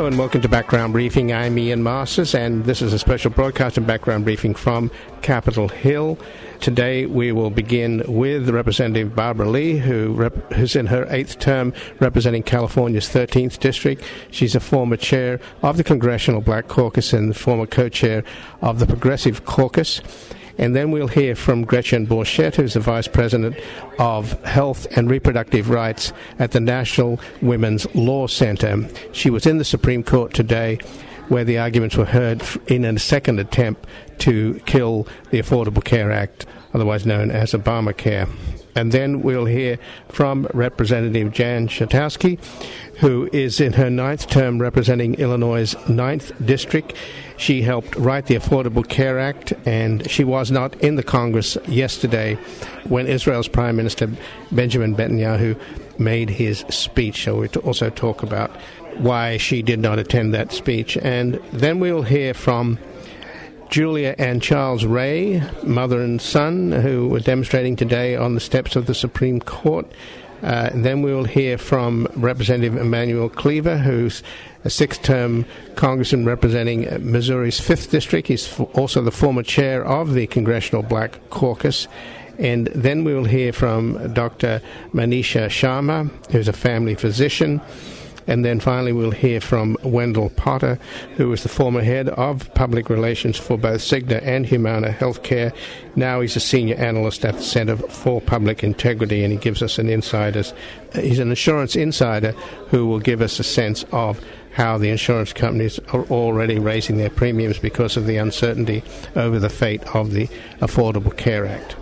Hello and welcome to Background Briefing. I'm Ian Masters and this is a special broadcast of Background Briefing from Capitol Hill. Today we will begin with Representative Barbara Lee, who's in her 8th term representing California's 13th District. She's a former chair of the Congressional Black Caucus and the former co-chair of the Progressive Caucus. And then we'll hear from Gretchen Borchett, who's the Vice President of Health and Reproductive Rights at the National Women's Law Center. She was in the Supreme Court today where the arguments were heard in a second attempt to kill the Affordable Care Act, otherwise known as Obamacare. And then we'll hear from Representative Jan Schakowsky, who is in her 9th term representing Illinois' 9th District. She helped write the Affordable Care Act, and she was not in the Congress yesterday when Israel's Prime Minister Benjamin Netanyahu made his speech. So we'll also talk about why she did not attend that speech. And then we'll hear from Julia and Charles Ray, mother and son, who were demonstrating today on the steps of the Supreme Court. Then we will hear from Representative Emanuel Cleaver, who's a 6th-term congressman representing Missouri's 5th District. He's also the former chair of the Congressional Black Caucus. And then we will hear from Dr. Manisha Sharma, who's a family physician. And then finally we'll hear from Wendell Potter, who is the former head of public relations for both Cigna and Humana Healthcare. Now he's a senior analyst at the Center for Public Integrity, and he gives us an insider. He's an insurance insider who will give us a sense of how the insurance companies are already raising their premiums because of the uncertainty over the fate of the Affordable Care Act.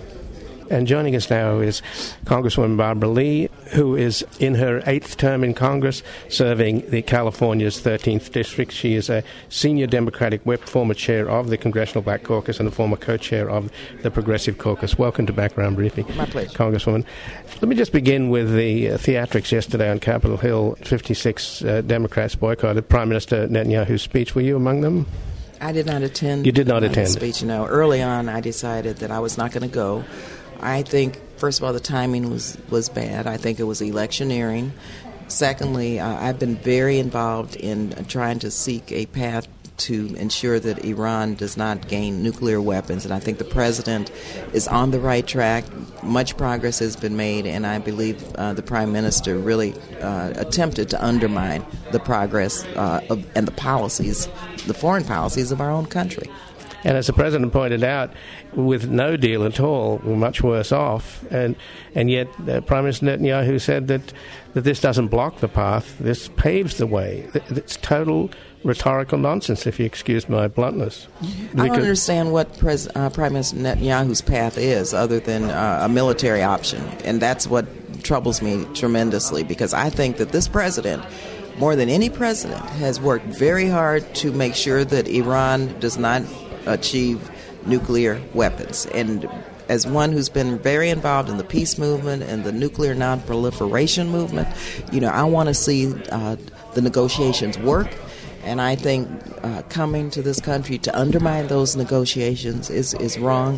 And joining us now is Congresswoman Barbara Lee, who is in her 8th term in Congress, serving the California's 13th District. She is a senior Democratic whip, former chair of the Congressional Black Caucus, and a former co-chair of the Progressive Caucus. Welcome to Background Briefing, my pleasure, Congresswoman. Let me just begin with the theatrics yesterday on Capitol Hill. 56 Democrats boycotted Prime Minister Netanyahu's speech. Were you among them? I did not attend. You did not attend the speech. No. Early on, I decided that I was not going to go. I think, first of all, the timing was bad. I think it was electioneering. Secondly, I've been very involved in trying to seek a path to ensure that Iran does not gain nuclear weapons, and I think the president is on the right track. Much progress has been made, and I believe the prime minister really attempted to undermine the progress and the policies, the foreign policies of our own country. And as the president pointed out, with no deal at all, we're much worse off. And yet Prime Minister Netanyahu said that this doesn't block the path, this paves the way. It's total rhetorical nonsense, if you excuse my bluntness. I don't understand what Prime Minister Netanyahu's path is other than a military option. And that's what troubles me tremendously, because I think that this president, more than any president, has worked very hard to make sure that Iran does not achieve nuclear weapons. And as one who's been very involved in the peace movement and the nuclear non-proliferation movement, I want to see the negotiations work. And I think coming to this country to undermine those negotiations is wrong.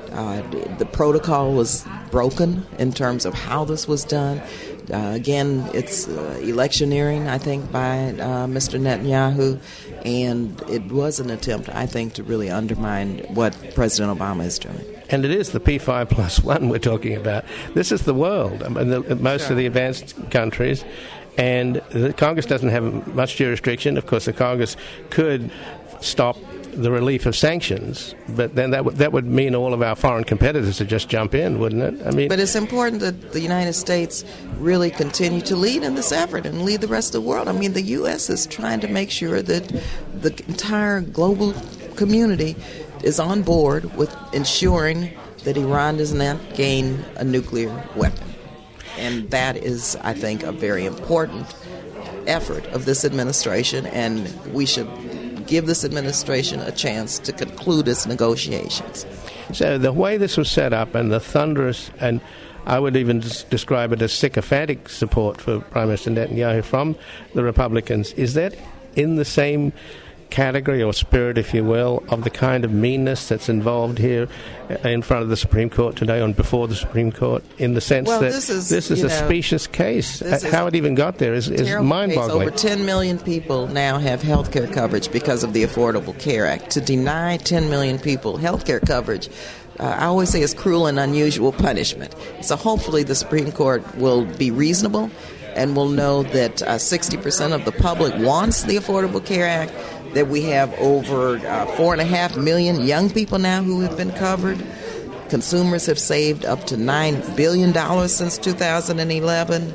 The protocol was broken in terms of how this was done. Again, it's electioneering, I think, by Mr. Netanyahu, and it was an attempt, I think, to really undermine what President Obama is doing. And it is the P5+1 we're talking about. This is the world, most of the advanced countries, and the Congress doesn't have much jurisdiction. Of course, the Congress could stop the relief of sanctions, but then that would mean all of our foreign competitors would just jump in, wouldn't it? But it's important that the United States really continue to lead in this effort and lead the rest of the world. The U.S. is trying to make sure that the entire global community is on board with ensuring that Iran does not gain a nuclear weapon. And that is, I think, a very important effort of this administration, and we should give this administration a chance to conclude its negotiations. So the way this was set up and the thunderous, and I would even describe it as sycophantic support for Prime Minister Netanyahu from the Republicans, is that in the same category or spirit, if you will, of the kind of meanness that's involved here in front of the Supreme Court today and before the Supreme Court, in the sense that this is a specious case. How it even got there is mind-boggling. Over 10 million people now have health care coverage because of the Affordable Care Act. To deny 10 million people health care coverage, I always say, is cruel and unusual punishment. So hopefully the Supreme Court will be reasonable and will know that 60% of the public wants the Affordable Care Act, that we have over 4.5 million young people now who have been covered. Consumers have saved up to $9 billion since 2011.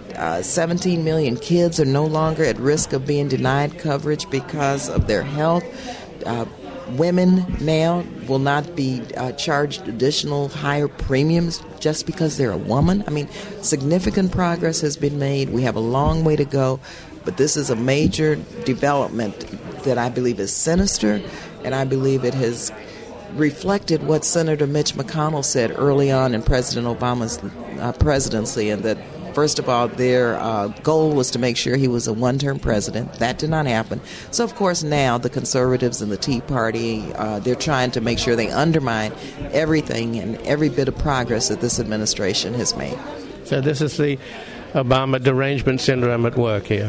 17 million kids are no longer at risk of being denied coverage because of their health. Women now will not be charged additional higher premiums just because they're a woman. I mean, significant progress has been made. We have a long way to go, but this is a major development that I believe is sinister, and I believe it has reflected what Senator Mitch McConnell said early on in President Obama's presidency, and that, first of all, their goal was to make sure he was a one-term president. That did not happen. So, of course, now the conservatives and the Tea Party, they're trying to make sure they undermine everything and every bit of progress that this administration has made. So this is the Obama derangement syndrome at work here.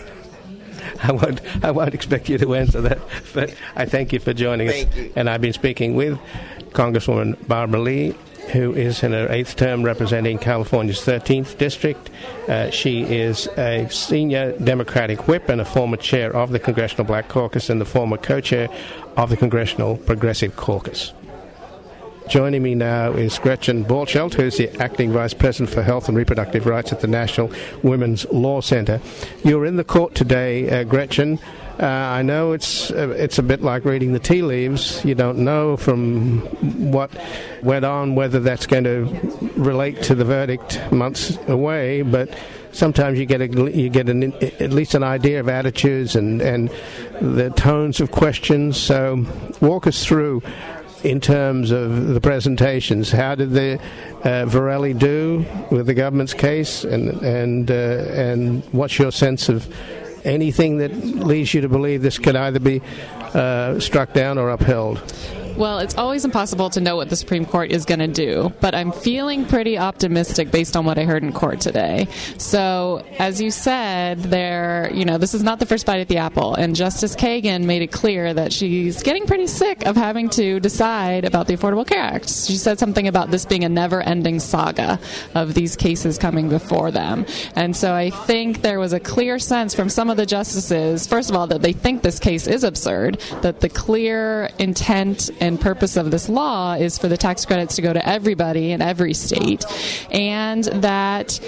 I won't expect you to answer that, but I thank you for joining us. Thank you. And I've been speaking with Congresswoman Barbara Lee, who is in her 8th term representing California's 13th district. She is a senior Democratic whip and a former chair of the Congressional Black Caucus and the former co-chair of the Congressional Progressive Caucus. Joining me now is Gretchen Borcheldt, who's the Acting Vice President for Health and Reproductive Rights at the National Women's Law Center. You're in the court today, Gretchen. I know it's a bit like reading the tea leaves. You don't know from what went on whether that's going to relate to the verdict months away, but sometimes you get at least an idea of attitudes and the tones of questions. So walk us through, in terms of the presentations, how did the Varelli do with the government's case, and what's your sense of anything that leads you to believe this could either be struck down or upheld? Well, it's always impossible to know what the Supreme Court is going to do, but I'm feeling pretty optimistic based on what I heard in court today. So, as you said, this is not the first bite at the apple, and Justice Kagan made it clear that she's getting pretty sick of having to decide about the Affordable Care Act. She said something about this being a never-ending saga of these cases coming before them. And so I think there was a clear sense from some of the justices, first of all, that they think this case is absurd, that the clear intent and purpose of this law is for the tax credits to go to everybody in every state, and that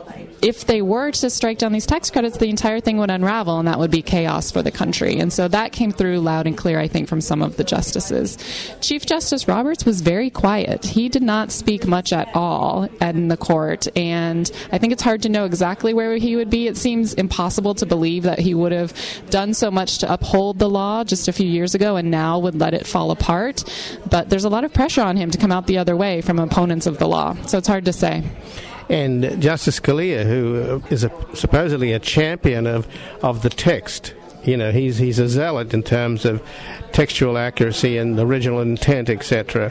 if they were to strike down these tax credits, the entire thing would unravel, and that would be chaos for the country. And so that came through loud and clear, I think, from some of the justices. Chief Justice Roberts was very quiet. He did not speak much at all in the court, and I think it's hard to know exactly where he would be. It seems impossible to believe that he would have done so much to uphold the law just a few years ago and now would let it fall apart. But there's a lot of pressure on him to come out the other way from opponents of the law, so it's hard to say. And Justice Scalia, who is supposedly a champion of the text, he's a zealot in terms of textual accuracy and original intent, etc.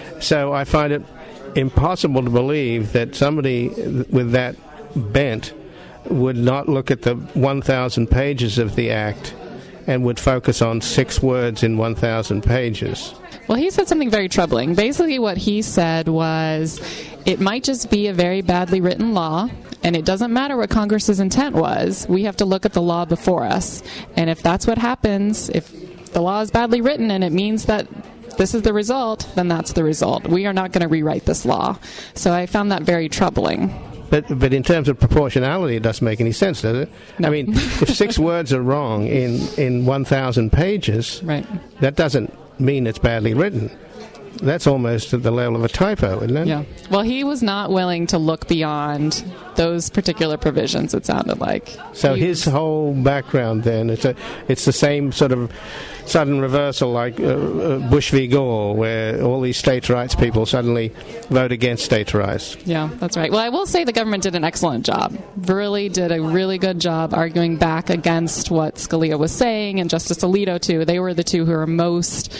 So I find it impossible to believe that somebody with that bent would not look at the 1,000 pages of the Act and would focus on 6 words in 1,000 pages. Well, he said something very troubling. Basically, what he said was, it might just be a very badly written law, and it doesn't matter what Congress's intent was. We have to look at the law before us. And if that's what happens, if the law is badly written and it means that this is the result, then that's the result. We are not going to rewrite this law. So I found that very troubling. But in terms of proportionality, it doesn't make any sense, does it? No. I mean, if 6 words are wrong in 1,000 pages, right, that doesn't mean it's badly written. that's almost at the level of a typo, isn't it? Yeah. Well, he was not willing to look beyond those particular provisions, it sounded like. So his whole background then, it's the same sort of sudden reversal like Bush v. Gore, where all these states' rights people suddenly vote against states' rights. Yeah, that's right. Well, I will say the government did an excellent job. Really did a really good job arguing back against what Scalia was saying, and Justice Alito, too. They were the two who were most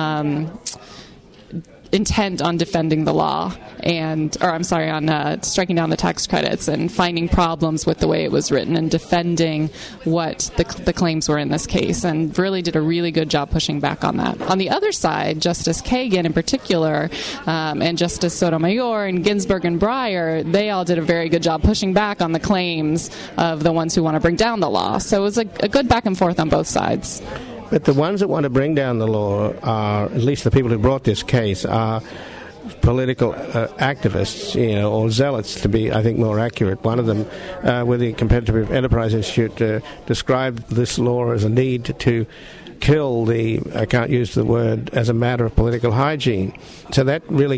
intent on defending the law on striking down the tax credits and finding problems with the way it was written and defending what the claims were in this case, and really did a really good job pushing back on that. On the other side, Justice Kagan in particular, and Justice Sotomayor and Ginsburg and Breyer, they all did a very good job pushing back on the claims of the ones who want to bring down the law. So it was a good back and forth on both sides. But the ones that want to bring down the law are, at least the people who brought this case, are political activists, or zealots, to be, I think, more accurate. One of them, with the Competitive Enterprise Institute, described this law as a need to kill I can't use the word, as a matter of political hygiene. So that really,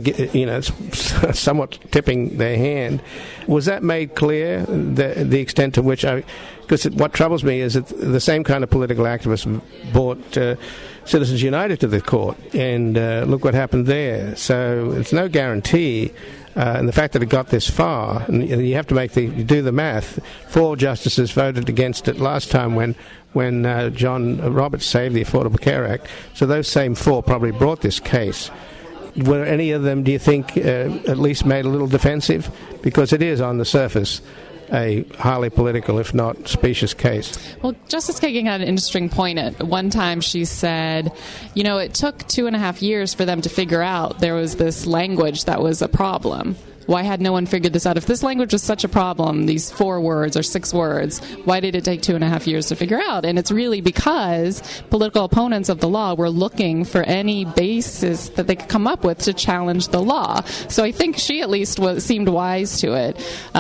it's somewhat tipping their hand. Was that made clear, the extent to which because what troubles me is that the same kind of political activists brought Citizens United to the court, and look what happened there. So it's no guarantee. And the fact that it got this far, and you have to do the math. 4 justices voted against it last time when John Roberts saved the Affordable Care Act. So those same 4 probably brought this case. Were any of them, do you think, at least made a little defensive? Because it is, on the surface, a highly political, if not specious case. Well, Justice Kagan had an interesting point. At one time she said, it took 2.5 years for them to figure out there was this language that was a problem. Why had no one figured this out? If this language was such a problem, these 4 words or 6 words, why did it take 2.5 years to figure out? And it's really because political opponents of the law were looking for any basis that they could come up with to challenge the law. So I think she at least seemed wise to it.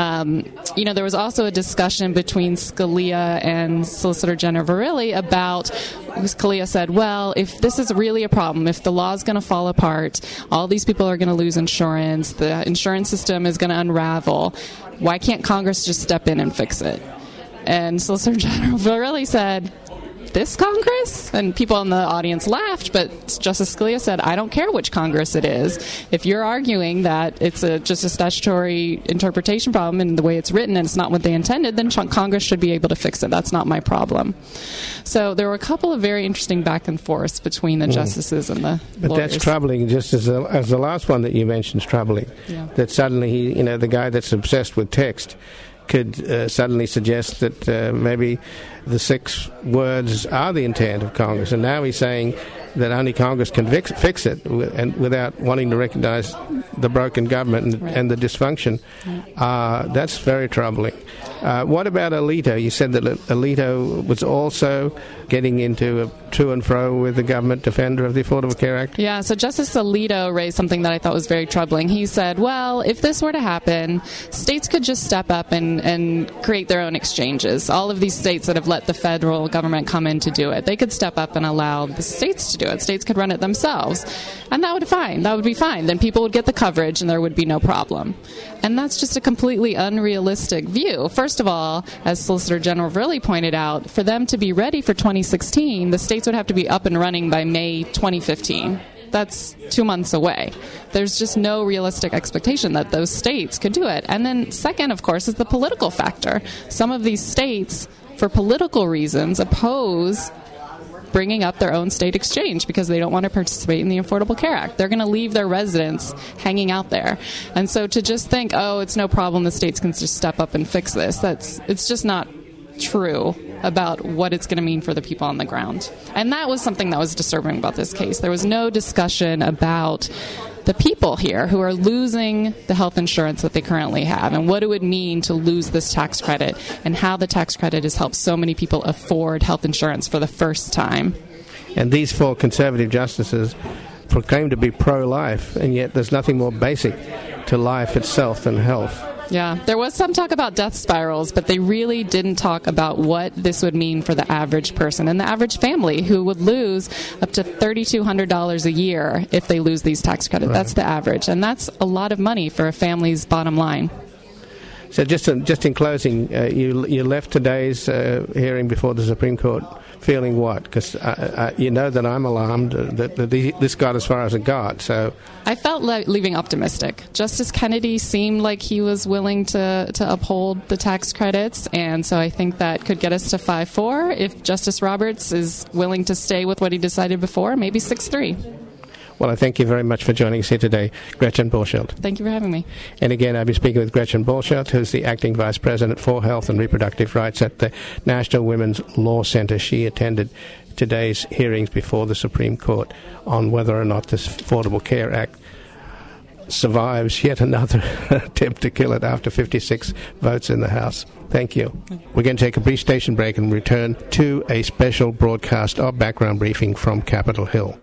There was also a discussion between Scalia and Solicitor General Verrilli about, Scalia said, well, if this is really a problem, if the law is going to fall apart, all these people are going to lose insurance, the insurance system is going to unravel, why can't Congress just step in and fix it? And Solicitor General Verrilli said, this Congress? And people in the audience laughed, but Justice Scalia said, I don't care which Congress it is. If you're arguing that it's just a statutory interpretation problem in the way it's written and it's not what they intended, then Congress should be able to fix it. That's not my problem. So there were a couple of very interesting back and forths between the justices and the But lawyers. that's troubling, just as the last one that you mentioned is troubling. Yeah. That suddenly the guy that's obsessed with text could suddenly suggest that maybe the 6 words are the intent of Congress, and now he's saying that only Congress can fix it, and without wanting to recognize the broken government and the dysfunction. That's very troubling. What about Alito? You said that Alito was also getting into a to and fro with the government defender of the Affordable Care Act? Yeah, so Justice Alito raised something that I thought was very troubling. He said, well, if this were to happen, states could just step up and create their own exchanges. All of these states that have let the federal government come in to do it, they could step up and allow the states to do it. States could run it themselves. And that would be fine. Then people would get the coverage and there would be no problem. And that's just a completely unrealistic view. First of all, as Solicitor General Verrilli pointed out, for them to be ready for 2016, the states would have to be up and running by May 2015. That's 2 months away. There's just no realistic expectation that those states could do it. And then second, of course, is the political factor. Some of these states, for political reasons, oppose bringing up their own state exchange because they don't want to participate in the Affordable Care Act. They're going to leave their residents hanging out there. And so to just think, oh, it's no problem, the states can just step up and fix this, it's just not true about what it's going to mean for the people on the ground. And that was something that was disturbing about this case. There was no discussion about the people here who are losing the health insurance that they currently have and what it would mean to lose this tax credit and how the tax credit has helped so many people afford health insurance for the first time. And these 4 conservative justices proclaim to be pro-life, and yet there's nothing more basic to life itself than health. Yeah, there was some talk about death spirals, but they really didn't talk about what this would mean for the average person and the average family who would lose up to $3,200 a year if they lose these tax credits. Right. That's the average, and that's a lot of money for a family's bottom line. So just in closing, you left today's hearing before the Supreme Court feeling what? Because you know that I'm alarmed that this got as far as it got. So I felt leaving optimistic. Justice Kennedy seemed like he was willing to uphold the tax credits, and so I think that could get us to 5-4. If Justice Roberts is willing to stay with what he decided before, maybe 6-3. Well, I thank you very much for joining us here today, Gretchen Borchardt. Thank you for having me. And again, I'll be speaking with Gretchen Borchardt, who's the Acting Vice President for Health and Reproductive Rights at the National Women's Law Center. She attended today's hearings before the Supreme Court on whether or not this Affordable Care Act survives yet another attempt to kill it after 56 votes in the House. Thank you. We're going to take a brief station break and return to a special broadcast of Background Briefing from Capitol Hill.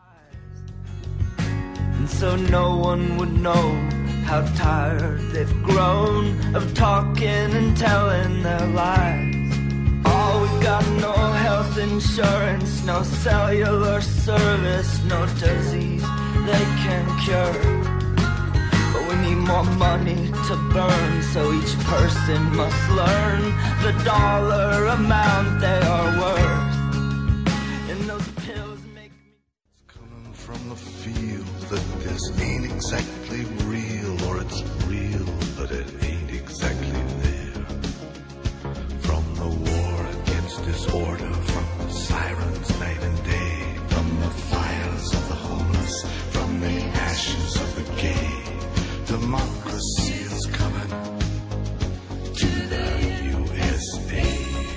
So no one would know how tired they've grown of talking and telling their lies. Oh, we've got no health insurance, no cellular service, no disease they can cure. But we need more money to burn, so each person must learn the dollar amount they are worth. And those pills make me... It's coming from the field that this ain't exactly real, or it's real, but it ain't exactly there. From the war against disorder, from the sirens night and day, from the fires of the homeless, from the ashes of the gay, democracy is coming to the USA.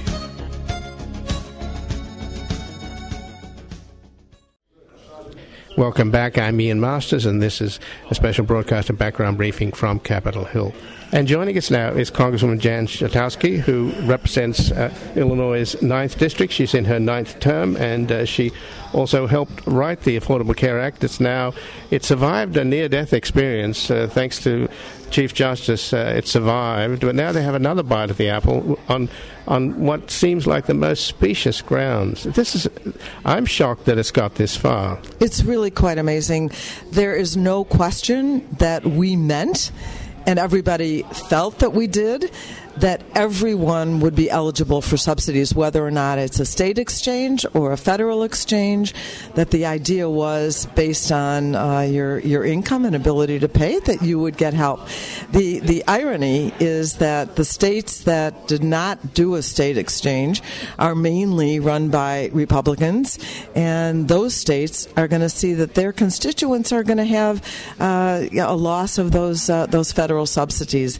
Welcome back. I'm Ian Masters, and this is a special broadcast of Background Briefing from Capitol Hill. And joining us now is Congresswoman Jan Schakowsky, who represents Illinois' 9th District. She's in her 9th term, and she also helped write the Affordable Care Act. It survived a near-death experience, thanks to Chief Justice. It survived, but now they have another bite of the apple on what seems like the most specious grounds. I'm shocked that it's got this far. It's really quite amazing. There is no question that we meant, and everybody felt that we did, that everyone would be eligible for subsidies, whether or not it's a state exchange or a federal exchange, that the idea was based on your income and ability to pay, that you would get help. The irony is that the states that did not do a state exchange are mainly run by Republicans, and those states are going to see that their constituents are going to have a loss of those federal subsidies.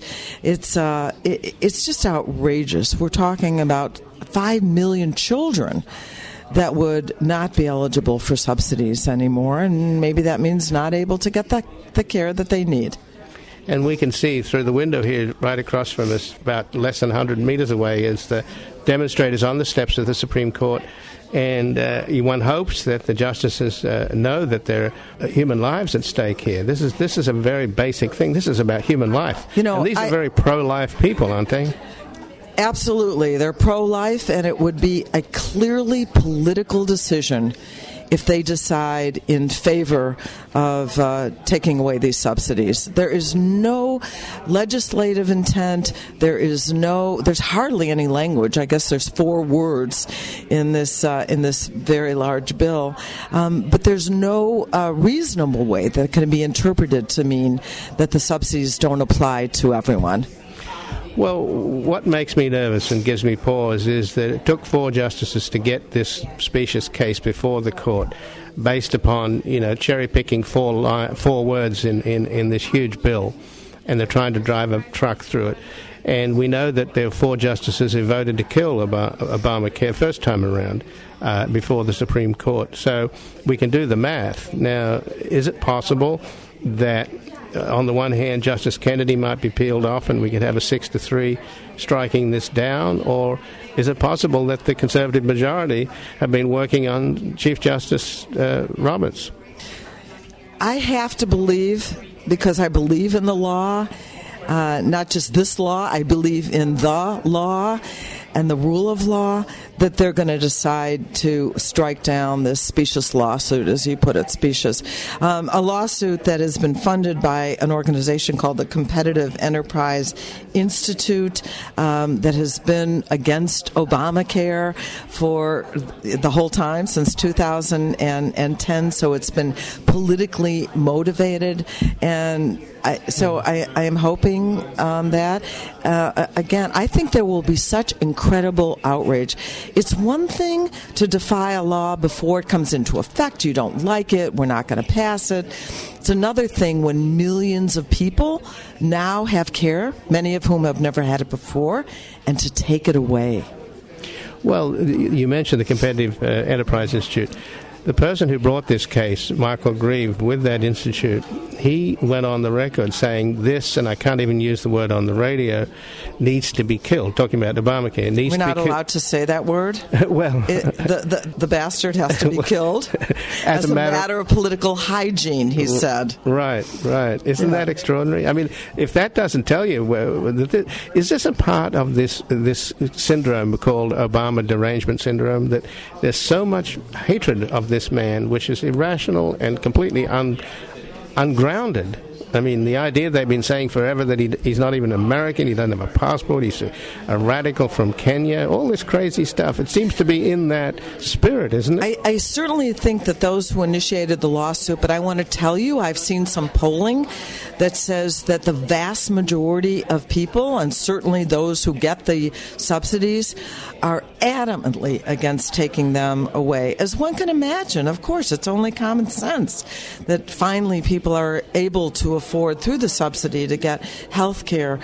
It's just outrageous. We're talking about 5 million children that would not be eligible for subsidies anymore, and maybe that means not able to get the care that they need. And we can see through the window here, right across from us, about less than 100 meters away, is the demonstrators on the steps of the Supreme Court. And one hopes that the justices know that there are human lives at stake here. This is a very basic thing. This is about human life. And these are very pro-life people, aren't they? Absolutely. They're pro-life, and it would be a clearly political decision if they decide in favor of taking away these subsidies. There is no legislative intent. There's hardly any language. I guess there's 4 words in this very large bill, but there's no reasonable way that can be interpreted to mean that the subsidies don't apply to everyone. Well, what makes me nervous and gives me pause is that it took 4 justices to get this specious case before the court, based upon cherry-picking 4 words in this huge bill, and they're trying to drive a truck through it. And we know that there were 4 justices who voted to kill Obamacare first time around before the Supreme Court. So we can do the math. Now, is it possible that on the one hand, Justice Kennedy might be peeled off and we could have a 6-3 striking this down? Or is it possible that the conservative majority have been working on Chief Justice Roberts? I have to believe, because I believe in the law, not just this law, I believe in the law and the rule of law, that they're going to decide to strike down this specious lawsuit, as you put it, specious. A lawsuit that has been funded by an organization called the Competitive Enterprise Institute, that has been against Obamacare for the whole time, since 2010, so it's been politically motivated, and I am hoping that, again, I think there will be such incredible outrage. It's one thing to defy a law before it comes into effect. You don't like it. We're not going to pass it. It's another thing when millions of people now have care, many of whom have never had it before, and to take it away. Well, you mentioned the Competitive Enterprise Institute. The person who brought this case, Michael Grieve, with that institute, he went on the record saying this, and I can't even use the word on the radio, needs to be killed, talking about Obamacare. We're not allowed to say that word? Well... the bastard has to be killed as a matter of political hygiene, he said. Right. Isn't that extraordinary? I mean, if that doesn't tell you, is this a part of this syndrome called Obama derangement syndrome, that there's so much hatred of this man, which is irrational and completely ungrounded? I mean, the idea they've been saying forever that he's not even American, he doesn't have a passport, he's a radical from Kenya, all this crazy stuff. It seems to be in that spirit, isn't it? I certainly think that those who initiated the lawsuit, but I want to tell you, I've seen some polling that says that the vast majority of people, and certainly those who get the subsidies, are adamantly against taking them away. As one can imagine, of course, it's only common sense that finally people are able to afford through the subsidy to get health care.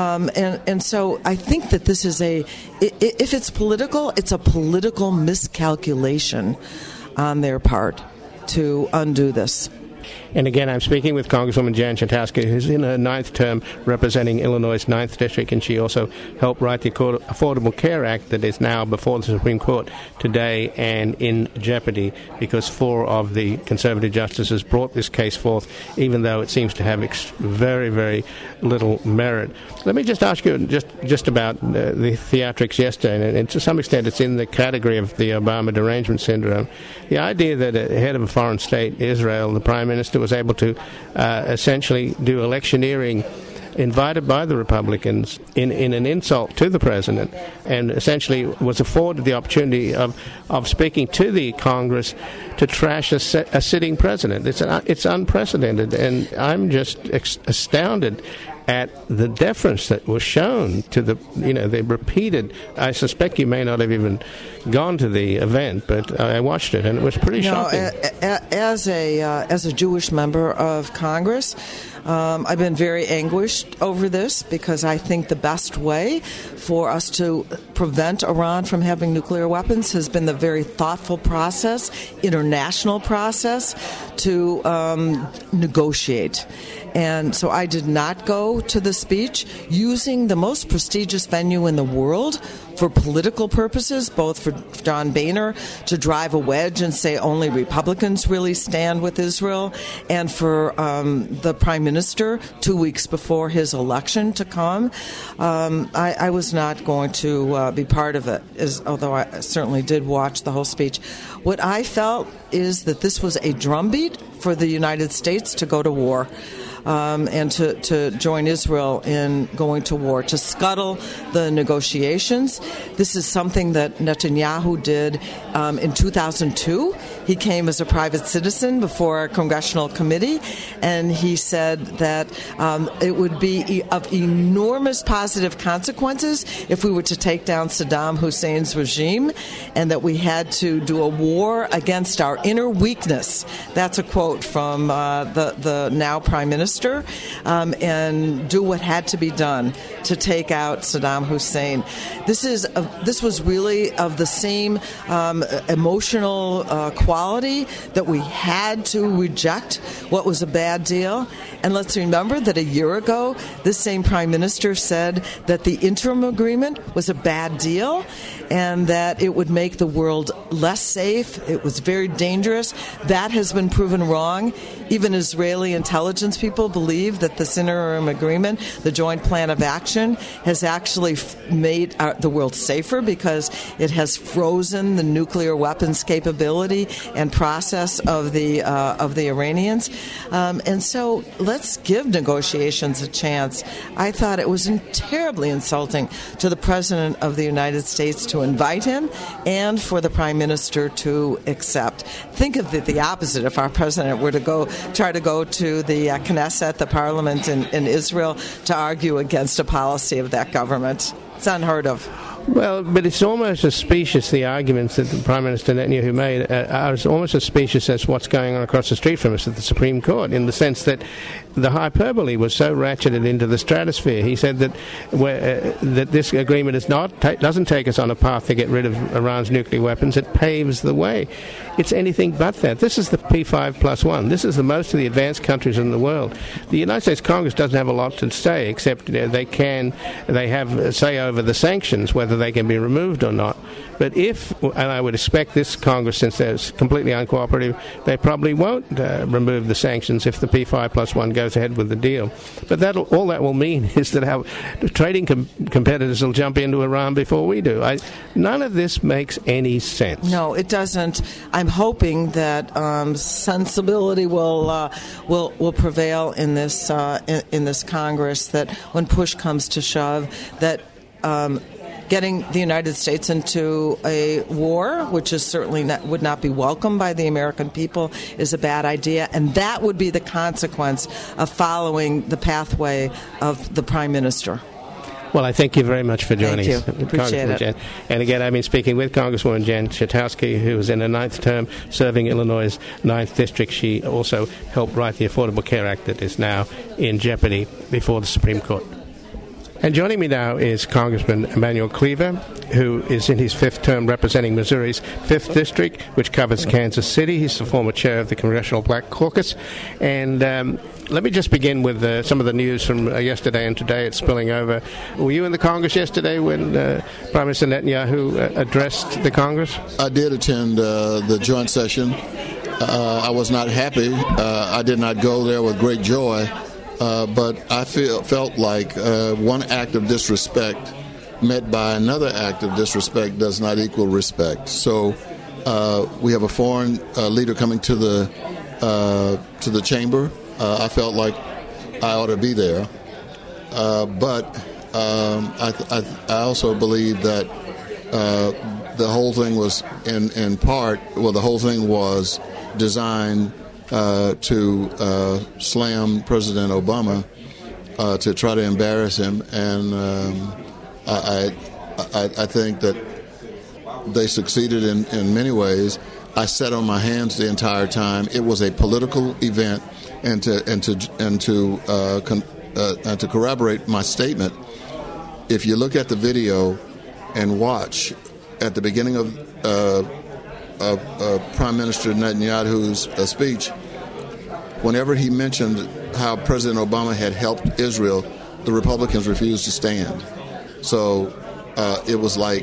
And so I think that this is if it's political, it's a political miscalculation on their part to undo this. And again, I'm speaking with Congresswoman Jan Schakowsky, who's in her 9th term representing Illinois' 9th District, and she also helped write the Affordable Care Act that is now before the Supreme Court today and in jeopardy because 4 of the conservative justices brought this case forth, even though it seems to have very, very little merit. Let me just ask you just about the theatrics yesterday, and to some extent it's in the category of the Obama derangement syndrome. The idea that a head of a foreign state, Israel, the Prime Minister, was able to essentially do electioneering invited by the Republicans in an insult to the president, and essentially was afforded the opportunity of speaking to the Congress to trash a sitting president. It's unprecedented, and I'm just astounded at the deference that was shown to the repeated. I suspect you may not have even gone to the event, but I watched it, and it was pretty shocking. As a Jewish member of Congress, I've been very anguished over this because I think the best way for us to prevent Iran from having nuclear weapons has been the very thoughtful process, international process, to negotiate. And so I did not go to the speech, using the most prestigious venue in the world for political purposes, both for John Boehner to drive a wedge and say only Republicans really stand with Israel, and for the Prime Minister 2 weeks before his election to come. I was not going to be part of it, although I certainly did watch the whole speech. What I felt is that this was a drumbeat for the United States to go to war. And to join Israel in going to war, to scuttle the negotiations. This is something that Netanyahu did in 2002. He came as a private citizen before a congressional committee, and he said that it would be of enormous positive consequences if we were to take down Saddam Hussein's regime, and that we had to do a war against our inner weakness. That's a quote from the now Prime Minister. And do what had to be done to take out Saddam Hussein. This was really of the same emotional quality that we had to reject what was a bad deal. And let's remember that a year ago, this same prime minister said that the interim agreement was a bad deal and that it would make the world less safe. It was very dangerous. That has been proven wrong. Even Israeli intelligence people believe that this interim agreement, the Joint Plan of Action, has actually made the world safer because it has frozen the nuclear weapons capability and process of the Iranians. And so let's give negotiations a chance. I thought it was terribly insulting to the President of the United States to invite him and for the Prime Minister to accept. Think of the opposite. If our President were to try to go to the Knesset, the parliament in Israel, to argue against a policy of that government. It's unheard of. Well, but it's almost as specious, the arguments that the Prime Minister Netanyahu made are almost as specious as what's going on across the street from us at the Supreme Court, in the sense that the hyperbole was so ratcheted into the stratosphere. He said that that this agreement doesn't take us on a path to get rid of Iran's nuclear weapons. It paves the way. It's anything but that. This is the P5+1. This is the most of the advanced countries in the world. The United States Congress doesn't have a lot to say, except they have say over the sanctions, whether they can be removed or not. But and I would expect this Congress, since they're completely uncooperative, they probably won't remove the sanctions if the P5+1 goes ahead with the deal. But all that will mean is that our trading competitors will jump into Iran before we do. None of this makes any sense. No, it doesn't. I'm hoping that sensibility will prevail in this Congress. That when push comes to shove, that getting the United States into a war, which is certainly would not be welcomed by the American people, is a bad idea, and that would be the consequence of following the pathway of the Prime Minister. Well, I thank you very much for joining us. Thank you. Appreciate it. Jen. And again, I've been speaking with Congresswoman Jen Schakowsky, who is in her 9th term serving Illinois' 9th District. She also helped write the Affordable Care Act that is now in jeopardy before the Supreme Court. And joining me now is Congressman Emanuel Cleaver, who is in his 5th term representing Missouri's 5th District, which covers Kansas City. He's the former chair of the Congressional Black Caucus. And let me just begin with some of the news from yesterday and today. It's spilling over. Were you in the Congress yesterday when Prime Minister Netanyahu addressed the Congress? I did attend the joint session. I was not happy. I did not go there with great joy. But I felt like one act of disrespect met by another act of disrespect does not equal respect. So we have a foreign leader coming to the chamber. I felt like I ought to be there. But I also believe that the whole thing was in part, the whole thing was designed to slam President Obama, to try to embarrass him, and I think that they succeeded in many ways. I sat on my hands the entire time. It was a political event, and to corroborate my statement, if you look at the video and watch at the beginning of Prime Minister Netanyahu's speech, whenever he mentioned how President Obama had helped Israel, the Republicans refused to stand. So it was like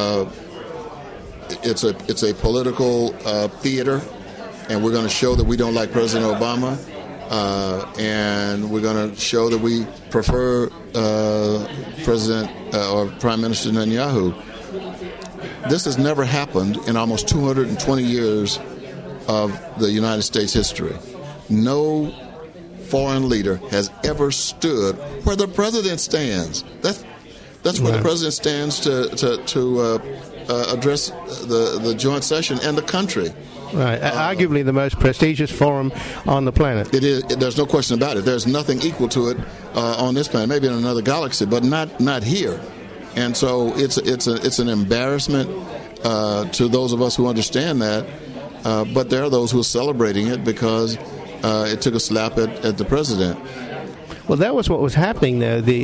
it's a political theater, and we're going to show that we don't like President Obama, and we're going to show that we prefer President or Prime Minister Netanyahu. This has never happened in almost 220 years of the United States history. No foreign leader has ever stood where the president stands. That's where the president stands to address the joint session and the country. Right, arguably the most prestigious forum on the planet. It is. There's no question about it. There's nothing equal to it on this planet. Maybe in another galaxy, but not here. And so it's an embarrassment to those of us who understand that. But there are those who are celebrating it because it took a slap at the president. Well, that was what was happening there.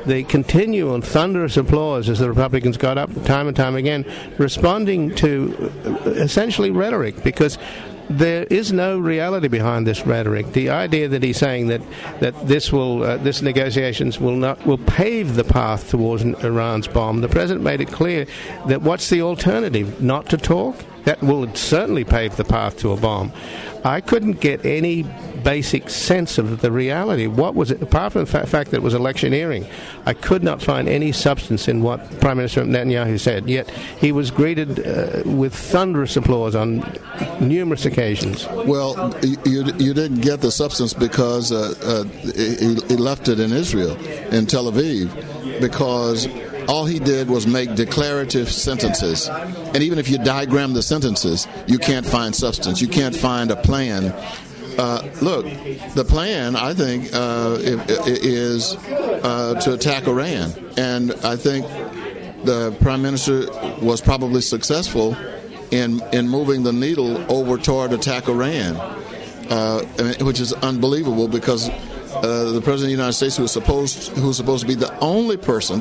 the continual thunderous applause as the Republicans got up time and time again, responding to essentially rhetoric, because there is no reality behind this rhetoric. The idea that he's saying that this negotiations will pave the path towards Iran's bomb. The president made it clear that what's the alternative? Not to talk? That will certainly pave the path to a bomb. I couldn't get any basic sense of the reality. What was it? Apart from the fact that it was electioneering, I could not find any substance in what Prime Minister Netanyahu said. Yet he was greeted with thunderous applause on numerous occasions. Well, you didn't get the substance because he left it in Israel, in Tel Aviv, because all he did was make declarative sentences. And even if you diagram the sentences, you can't find substance. You can't find a plan. Look, the plan, I think, is to attack Iran. And I think the Prime Minister was probably successful in moving the needle over toward attack Iran, which is unbelievable, because the President of the United States, who's supposed to be the only person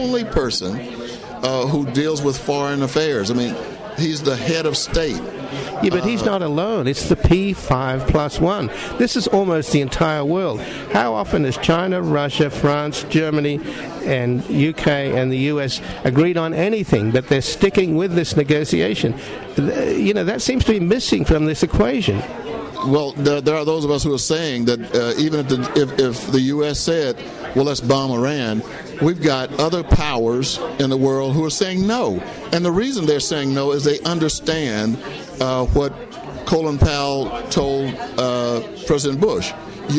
who deals with foreign affairs. I mean, he's the head of state. Yeah, but he's not alone. It's the P5+1. This is almost the entire world. How often has China, Russia, France, Germany, and UK and the US agreed on anything, but they're sticking with this negotiation? You know, that seems to be missing from this equation. Well, there are those of us who are saying that even if the U.S. said, well, let's bomb Iran, we've got other powers in the world who are saying no. And the reason they're saying no is they understand what Colin Powell told President Bush.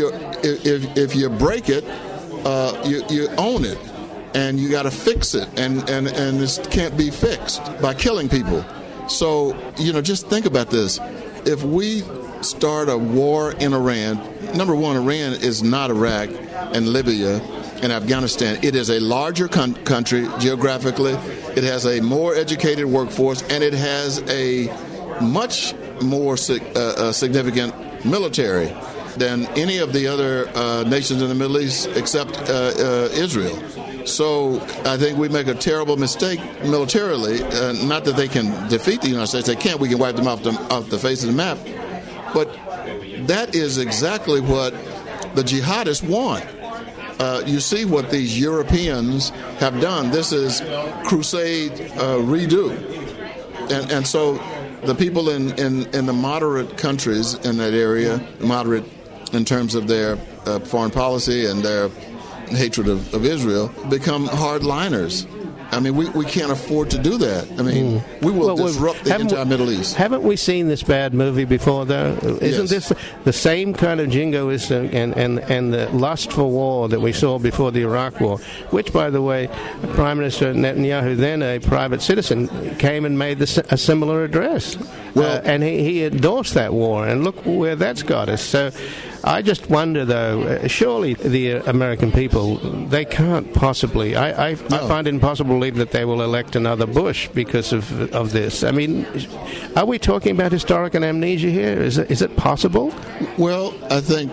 If you break it, you own it, and you got to fix it, and this can't be fixed by killing people. So, just think about this. If we start a war in Iran, number one, Iran is not Iraq and Libya and Afghanistan. It is a larger country geographically. It has a more educated workforce, and it has a much more significant military than any of the other nations in the Middle East except Israel. So I think we make a terrible mistake militarily. Not that they can defeat the United States. They can't. We can wipe them off the face of the map. But that is exactly what the jihadists want. You see what these Europeans have done. This is crusade redo. And so the people in the moderate countries in that area, moderate in terms of their foreign policy and their hatred of Israel, become hardliners. I mean, we can't afford to do that. I mean, we will disrupt the entire Middle East. Haven't we seen this bad movie before, though? Isn't this the same kind of jingoism and the lust for war that we saw before the Iraq War, which, by the way, Prime Minister Netanyahu, then a private citizen, came and made a similar address. Well, and he endorsed that war, and look where that's got us. So I just wonder, though, surely the American people, they can't possibly, I find it impossible to believe that they will elect another Bush because of this. I mean, are we talking about historical amnesia here? Is it possible? Well, I think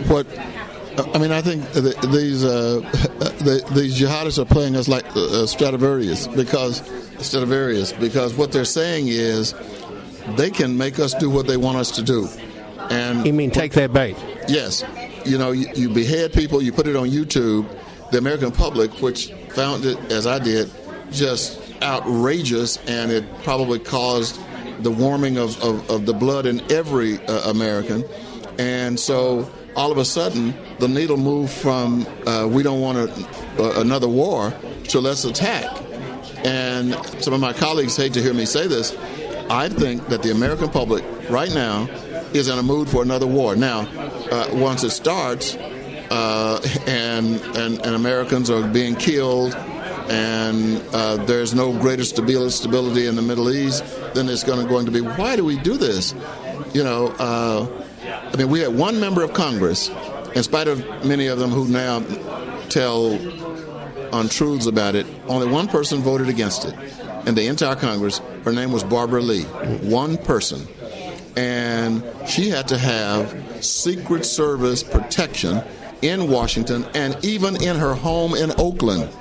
these jihadists are playing us like Stradivarius because what they're saying is they can make us do what they want us to do. And you mean take their bait? Yes. You behead people, you put it on YouTube. The American public, which found it, as I did, just outrageous, and it probably caused the warming of the blood in every American. And so all of a sudden, the needle moved from we don't want another war to let's attack. And some of my colleagues hate to hear me say this. I think that the American public right now is in a mood for another war. Now, once it starts, and Americans are being killed, and there's no greater stability in the Middle East, then it's going to be, why do we do this? We had one member of Congress, in spite of many of them who now tell untruths about it, only one person voted against it in the entire Congress. Her name was Barbara Lee. One person. And she had to have Secret Service protection in Washington and even in her home in Oakland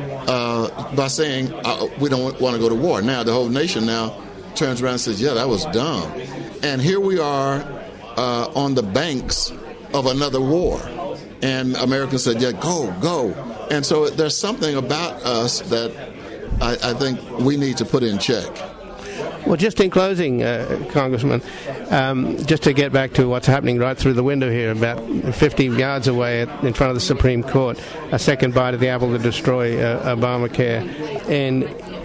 by saying we don't want to go to war. Now the whole nation now turns around and says, yeah, that was dumb. And here we are on the banks of another war. And Americans said, yeah, go. And so there's something about us that I think we need to put in check. Well, just in closing, Congressman, just to get back to what's happening right through the window here, about 50 yards away in front of the Supreme Court, a second bite of the apple to destroy Obamacare. And,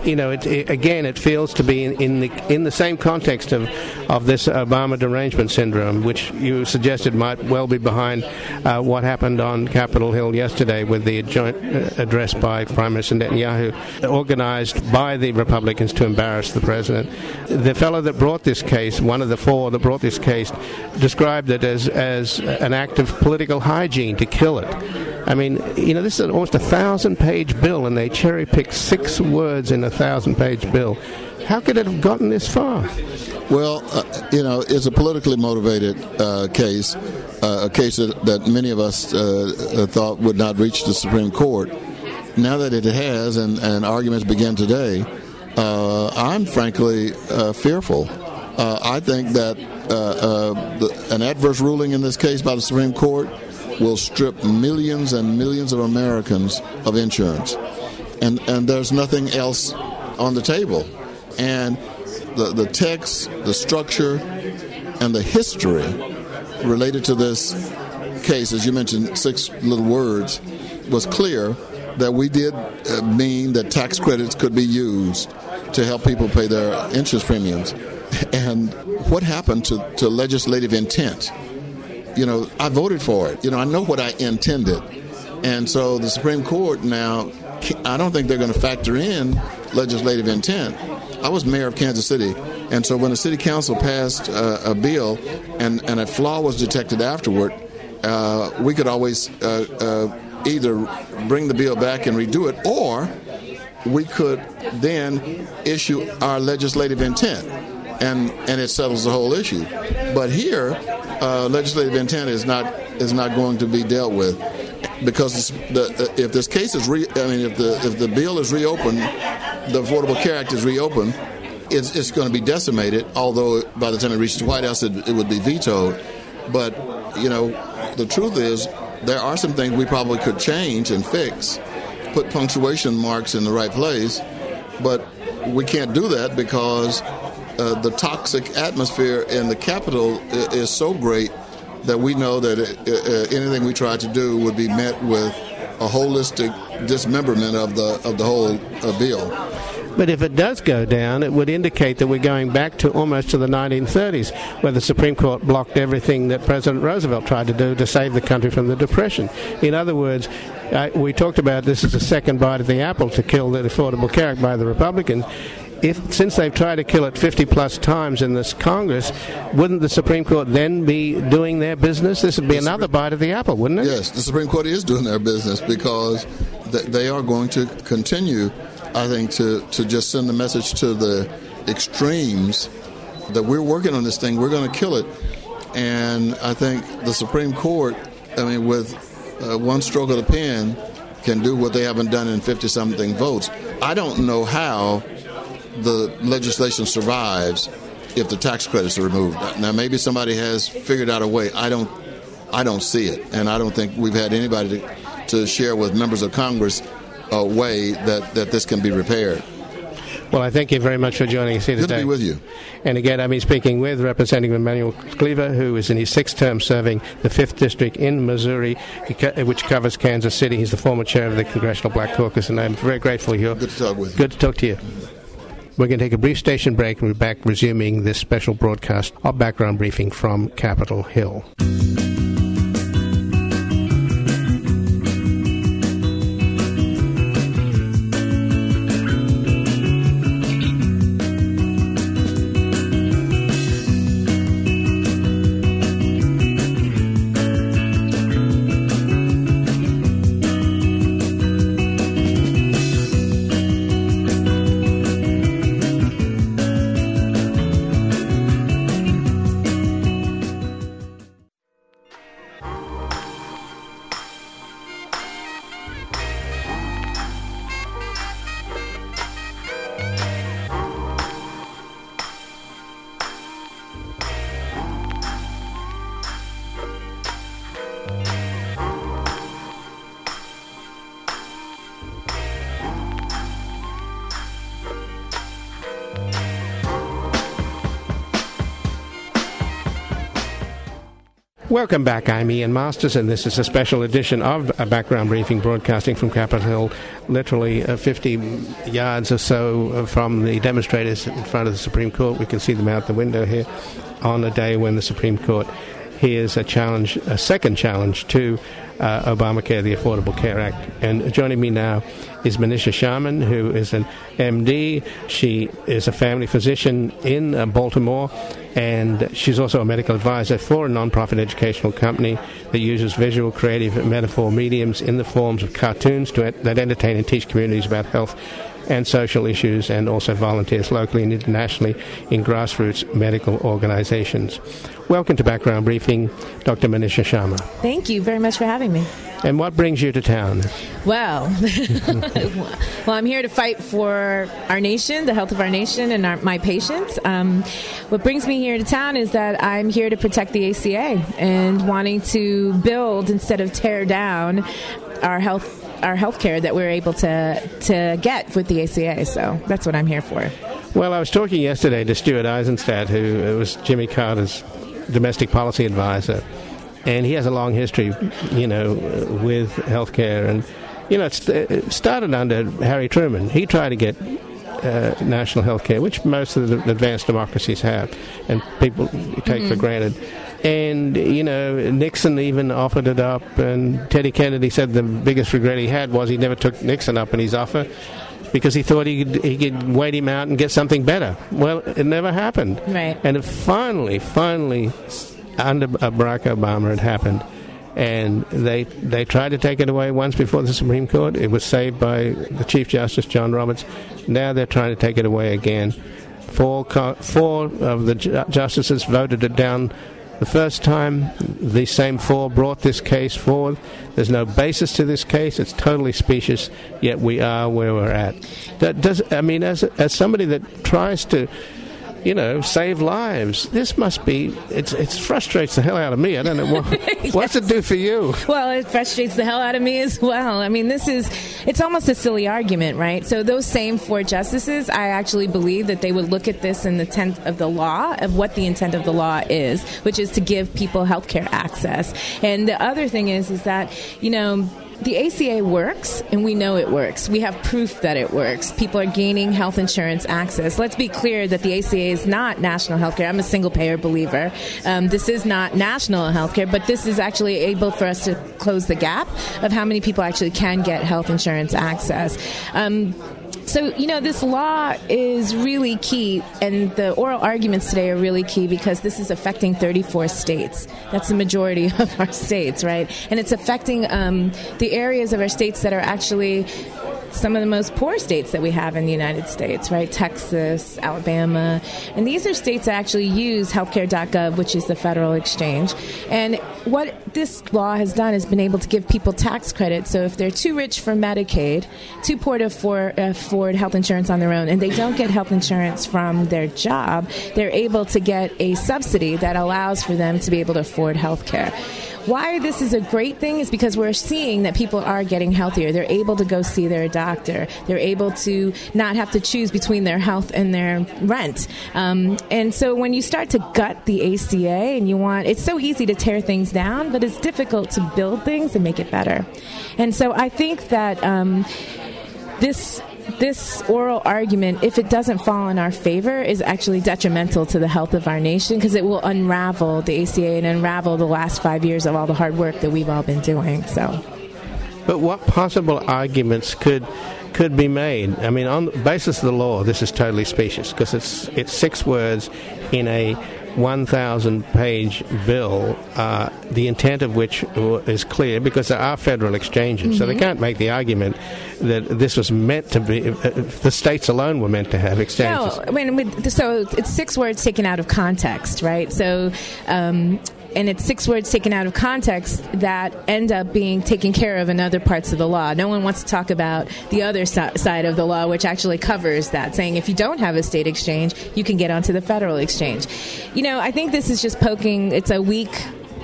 it feels to be in the same context of this Obama derangement syndrome, which you suggested might well be behind what happened on Capitol Hill yesterday with the joint address by Prime Minister Netanyahu, organized by the Republicans to embarrass the president. The fellow that brought this case, one of the four that brought this case, described it as an act of political hygiene to kill it. I mean, this is almost a 1,000-page bill, and they cherry-picked 6 words in a 1,000-page bill. How could it have gotten this far? Well, it's a politically motivated case, a case that many of us thought would not reach the Supreme Court. Now that it has, and arguments begin today, I'm frankly fearful. I think that an adverse ruling in this case by the Supreme Court will strip millions and millions of Americans of insurance. And there's nothing else on the table. And the text, the structure, and the history related to this case, as you mentioned, 6 little words, was clear that we did mean that tax credits could be used to help people pay their insurance premiums. And what happened to legislative intent? I voted for it. I know what I intended. And so the Supreme Court now, I don't think they're going to factor in legislative intent. I was mayor of Kansas City, and so when the city council passed a bill and a flaw was detected afterward, we could always either bring the bill back and redo it, or we could then issue our legislative intent, and it settles the whole issue. But here, legislative intent is not going to be dealt with, because if this case is if the bill is reopened, the Affordable Care Act is reopened, it's going to be decimated. Although by the time it reaches the White House, it would be vetoed. But the truth is, there are some things we probably could change and fix, put punctuation marks in the right place, but we can't do that because the toxic atmosphere in the Capitol is so great that we know that anything we try to do would be met with a holistic dismemberment of the whole bill. But if it does go down, it would indicate that we're going back to almost to the 1930s, where the Supreme Court blocked everything that President Roosevelt tried to do to save the country from the Depression. In other words, we talked about this as a second bite of the apple to kill the Affordable Care Act by the Republicans. Since they've tried to kill it 50-plus times in this Congress, wouldn't the Supreme Court then be doing their business? This would be another bite of the apple, wouldn't it? Yes, the Supreme Court is doing their business because they are going to continue, I think, to just send the message to the extremes that we're working on this thing, we're going to kill it. And I think the Supreme Court, with one stroke of the pen, can do what they haven't done in 50-something votes. I don't know how the legislation survives if the tax credits are removed. Now, maybe somebody has figured out a way. I don't see it, and I don't think we've had anybody to share with members of Congress a way that this can be repaired. Well, I thank you very much for joining us here today. Good to be with you. And again, I've been speaking with Representative Emanuel Cleaver, who is in his 6th term serving the 5th District in Missouri, which covers Kansas City. He's the former chair of the Congressional Black Caucus, and I'm very grateful you're Good to talk with you. Good to talk to you. We're going to take a brief station break, and we're back resuming this special broadcast of Background Briefing from Capitol Hill. Welcome back. I'm Ian Masters, and this is a special edition of a Background Briefing, broadcasting from Capitol Hill, literally 50 yards or so from the demonstrators in front of the Supreme Court. We can see them out the window here on a day when the Supreme Court hears a second challenge to Obamacare, the Affordable Care Act. And joining me now is Manisha Sharman, who is an MD. She is a family physician in Baltimore, and she's also a medical advisor for a nonprofit educational company that uses visual, creative, metaphor mediums in the forms of cartoons that entertain and teach communities about health and social issues, and also volunteers locally and internationally in grassroots medical organizations. Welcome to Background Briefing, Dr. Manisha Sharma. Thank you very much for having me. And what brings you to town? Well, I'm here to fight for our nation, the health of our nation, and my patients. What brings me here to town is that I'm here to protect the ACA and wanting to build instead of tear down our health care that we're able to get with the ACA. So that's what I'm here for. Well, I was talking yesterday to Stuart Eisenstadt, who was Jimmy Carter's domestic policy advisor, and he has a long history, with healthcare. And, it started under Harry Truman. He tried to get national health care, which most of the advanced democracies have, and people take for granted. And, Nixon even offered it up, and Teddy Kennedy said the biggest regret he had was he never took Nixon up in his offer because he thought he could wait him out and get something better. Well, it never happened. Right. And it finally, under Barack Obama, it happened. And they tried to take it away once before the Supreme Court. It was saved by the Chief Justice, John Roberts. Now they're trying to take it away again. Four of the justices voted it down the first time. The same four brought this case forward. There's no basis to this case. It's totally specious, yet we are where we're at. As somebody that tries to save lives, this must be, it frustrates the hell out of me. I don't know, what's it do for you? Well, it frustrates the hell out of me as well. I mean, it's almost a silly argument, right? So those same four justices, I actually believe that they would look at this in the intent of the law, of what the intent of the law is, which is to give people health care access. And the other thing is that, the ACA works, and we know it works. We have proof that it works. People are gaining health insurance access. Let's be clear that the ACA is not national health care. I'm a single-payer believer. This is not national health care, but this is actually able for us to close the gap of how many people actually can get health insurance access. So, this law is really key, and the oral arguments today are really key because this is affecting 34 states. That's the majority of our states, right? And it's affecting the areas of our states that are actually some of the most poor states that we have in the United States, right? Texas, Alabama. And these are states that actually use healthcare.gov, which is the federal exchange. And what this law has done is been able to give people tax credit. So if they're too rich for Medicaid, too poor to afford health insurance on their own, and they don't get health insurance from their job, they're able to get a subsidy that allows for them to be able to afford health care. Why this is a great thing is because we're seeing that people are getting healthier. They're able to go see their doctor. They're able to not have to choose between their health and their rent. And so when you start to gut the ACA and it's so easy to tear things down, but it's difficult to build things and make it better. And so I think that this oral argument, if it doesn't fall in our favor, is actually detrimental to the health of our nation because it will unravel the ACA and unravel the last 5 years of all the hard work that we've all been doing. But what possible arguments could be made? I mean, on the basis of the law, this is totally specious because it's 6 words in a 1,000-page bill, the intent of which is clear because there are federal exchanges. So they can't make the argument that this was meant to be, the states alone were meant to have exchanges. No, so it's 6 words taken out of context, right? So, and it's 6 words taken out of context that end up being taken care of in other parts of the law. No one wants to talk about the other side of the law, which actually covers that, saying if you don't have a state exchange, you can get onto the federal exchange. I think this is just it's a weak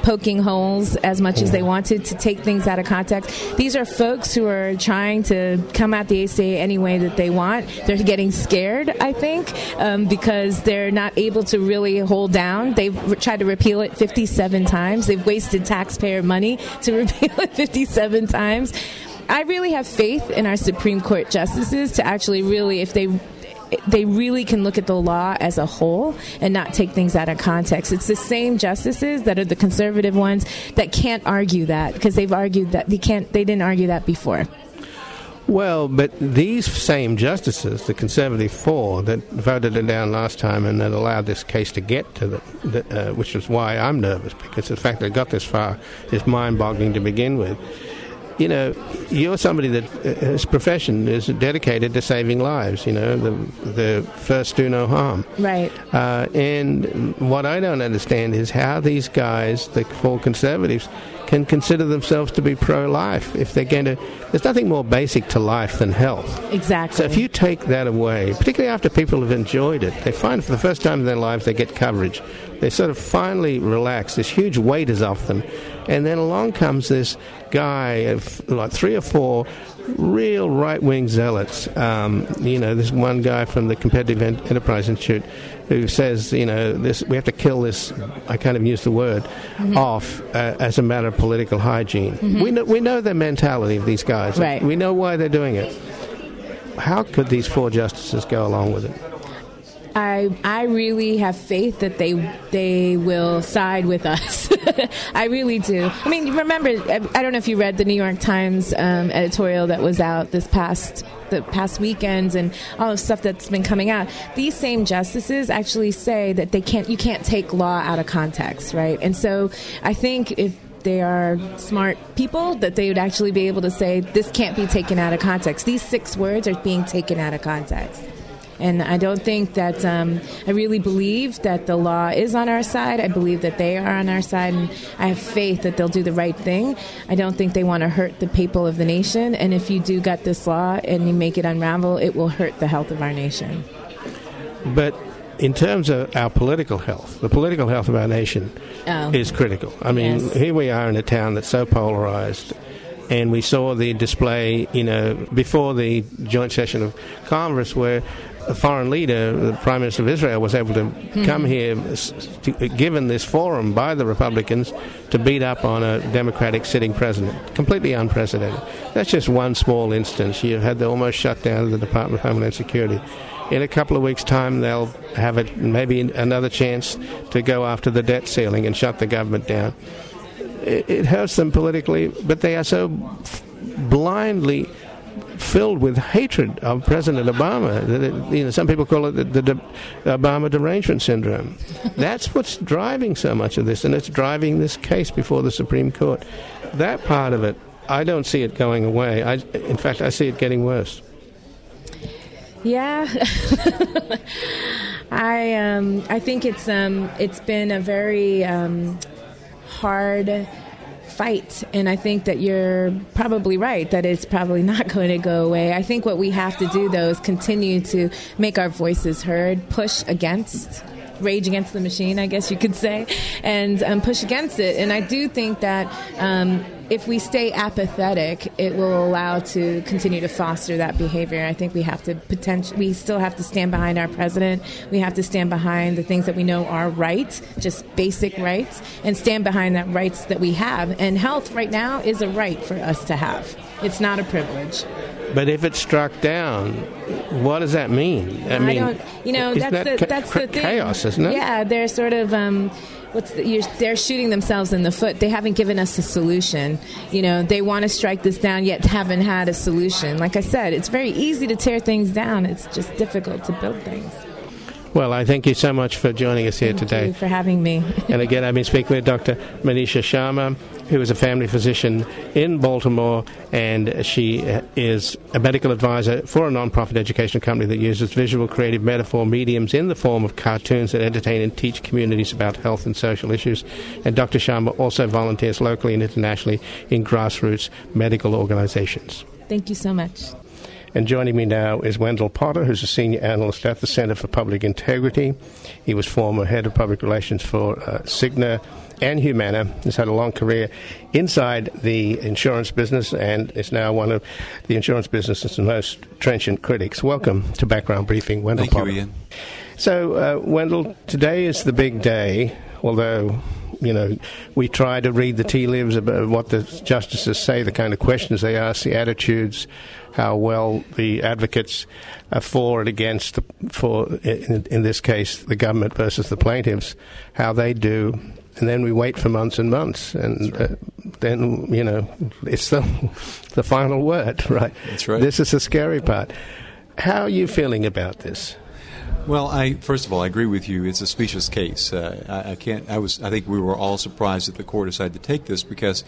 poking holes as much as they wanted to take things out of context. These are folks who are trying to come at the ACA any way that they want. They're getting scared, I think, because they're not able to really hold down. They've tried to repeal it 57 times. They've wasted taxpayer money to repeal it 57 times. I really have faith in our Supreme Court justices to actually really, if they really can look at the law as a whole and not take things out of context. It's the same justices that are the conservative ones that can't argue that, because they've argued that they didn't argue that before. Well, but these same justices, the conservative 4 that voted it down last time and that allowed this case to get to which is why I'm nervous, because the fact that it got this far is mind-boggling to begin with. You know, you're somebody that his profession is dedicated to saving lives, the first do no harm. Right. And what I don't understand is how these guys, the 4 conservatives, can consider themselves to be pro-life if they're going to... There's nothing more basic to life than health. Exactly. So if you take that away, particularly after people have enjoyed it, they find for the first time in their lives they get coverage. They sort of finally relax. This huge weight is off them. And then along comes this guy of like 3 or 4 real right-wing zealots. This one guy from the Competitive Enterprise Institute who says, we have to kill this, I can't even use the word, off as a matter of political hygiene. Mm-hmm. We know the mentality of these guys. Right. We know why they're doing it. How could these 4 justices go along with it? I really have faith that they will side with us. I really do. I mean, remember, I don't know if you read the New York Times editorial that was out the past weekends and all the stuff that's been coming out. These same justices actually say that you can't take law out of context, right? And so I think if they are smart people, that they would actually be able to say this can't be taken out of context. These 6 words are being taken out of context. And I don't think that I really believe that the law is on our side. I believe that they are on our side, and I have faith that they'll do the right thing. I don't think they want to hurt the people of the nation. And if you do gut this law and you make it unravel, it will hurt the health of our nation. But in terms of our political health, the political health of our nation is critical. I mean, yes. Here we are in a town that's so polarized. And we saw the display, before the joint session of Congress where a foreign leader, the Prime Minister of Israel, was able to come here, given this forum by the Republicans, to beat up on a Democratic sitting president. Completely unprecedented. That's just one small instance. You had to almost shut down the Department of Homeland Security. In a couple of weeks' time, they'll have maybe another chance to go after the debt ceiling and shut the government down. It hurts them politically, but they are so blindly filled with hatred of President Obama that some people call it the Obama derangement syndrome. That's what's driving so much of this, and it's driving this case before the Supreme Court. That part of it, I don't see it going away. In fact, I see it getting worse. Yeah. I think it's been a very hard fight, and I think that you're probably right that it's probably not going to go away. I think what we have to do, though, is continue to make our voices heard, rage against the machine, I guess you could say, and push against it. And I do think that if we stay apathetic, it will allow to continue to foster that behavior. I think we still have to stand behind our president. We have to stand behind the things that we know are right, just basic rights, and stand behind that rights that we have. And health right now is a right for us to have. It's not a privilege. But if it's struck down, what does that mean? I mean, that's the thing. Chaos, isn't it? Yeah, they're sort of they're shooting themselves in the foot. They haven't given us a solution. They want to strike this down, yet haven't had a solution. Like I said, it's very easy to tear things down. It's just difficult to build things. Well, I thank you so much for joining us here today. Thank you for having me. And again, I've been speaking with Dr. Manisha Sharma, who is a family physician in Baltimore, and she is a medical advisor for a non-profit educational company that uses visual creative metaphor mediums in the form of cartoons that entertain and teach communities about health and social issues. And Dr. Sharma also volunteers locally and internationally in grassroots medical organizations. Thank you so much. And joining me now is Wendell Potter, who's a senior analyst at the Center for Public Integrity. He was former head of public relations for Cigna and Humana. He's had a long career inside the insurance business and is now one of the insurance business's most trenchant critics. Welcome to Background Briefing, Wendell Potter. Thank you, Ian. So, Wendell, today is the big day, although, you know, we try to read the tea leaves about what the justices say, the kind of questions they ask, the attitudes, how well the advocates are for and against, in this case, the government versus the plaintiffs, how they do. And then we wait for months and months, and then, you know, it's the final word, right? That's right. This is the scary part. How are you feeling about this? Well, first of all, I agree with you. It's a specious case. I think we were all surprised that the court decided to take this because